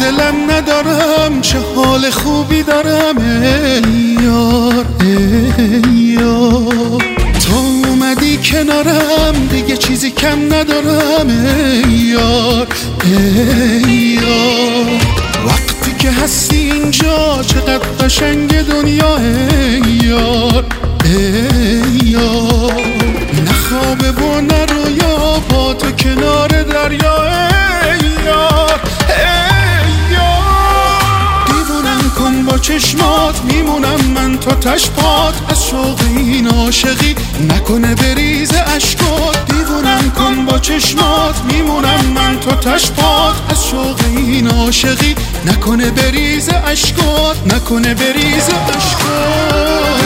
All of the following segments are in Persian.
دلم ندارم، چه حال خوبی دارم ای یار ای یار. تو اومدی کنارم دیگه چیزی کم ندارم ای یار ای یار. وقتی که هستی اینجا چقدر قشنگ دنیا ای یار ای یار. نه خوابه و نه رویا با تو کنار دریا ای یار ای یار. دیوونم کن با چشمات، میمونم من تا تشپات از شوق این عاشقی، نکنه بریز اشکات. دیوونم کن با چشمات، میمونم من تا تشپات از شوق این عاشقی، نکنه بریز اشکات، نکنه بریز اشکات.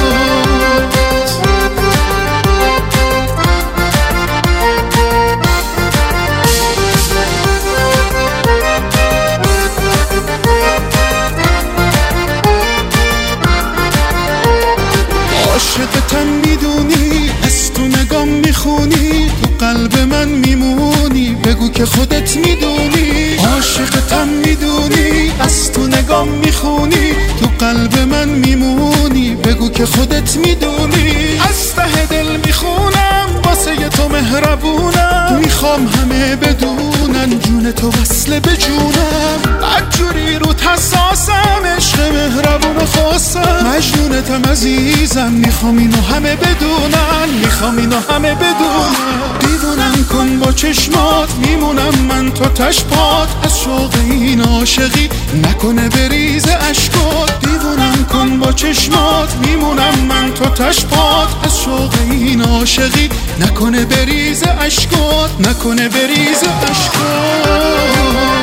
عاشقتم میدونی، از تو نگام میخونی، تو قلب من میمونی، بگو که خودت میدونی. عاشقتم میدونی، از تو نگام میخونی، تو قلب من میمونی، بگو که خودت میدونی. از ته دل میخونم واسه تو مهربونم، میخوام همه بدونن جون تو وصله به جونم. بدجوری رو حساسم، عشق مهربون و خاصم، مجنونتم عزیزم، میخوام اینو همه بدونن، میخوام اینو همه بدونن. دیوونم کن با چشمات، میمونم من تا تشپات از شوق این عاشقی، نکنه بریز اشکات. دیوونم کن با چشمات، میمونم من تا تشپات از شوق این عاشقی، نکنه بریز اشکات، نکنه بریز اشکات.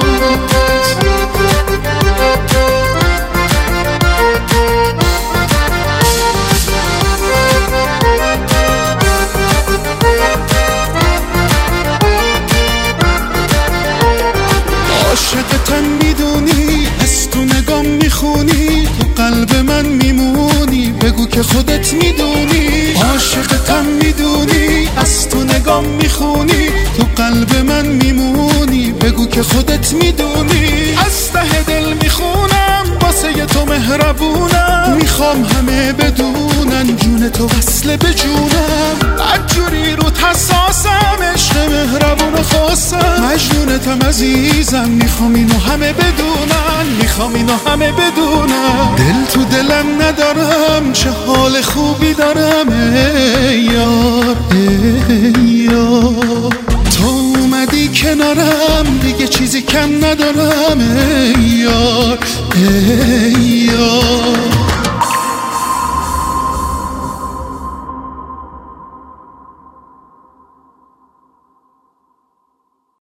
عاشقتم میدونی، از تو نگام میخونی، تو قلب من میمونی، بگو که خودت میدونی. عاشقتم میدونی، از تو نگام میخونی، تو قلب من میمونی، بگو که خودت میدونی. از ته دل میخونم واسه تو مهربونم، میخوام همه بدونن جون تو وصله به جونم. بدجوری رو حساسم، عشق مهربون و خاصم، مجنونتم عزیزم، میخوام اینو همه بدونن، میخوام اینو همه بدونن. دل تو دلم ندارم، چه حال خوبی دارم ای یار ای یار. تو اومدی کنارم دیگه چیزی کم ندارم ای یار ای یار.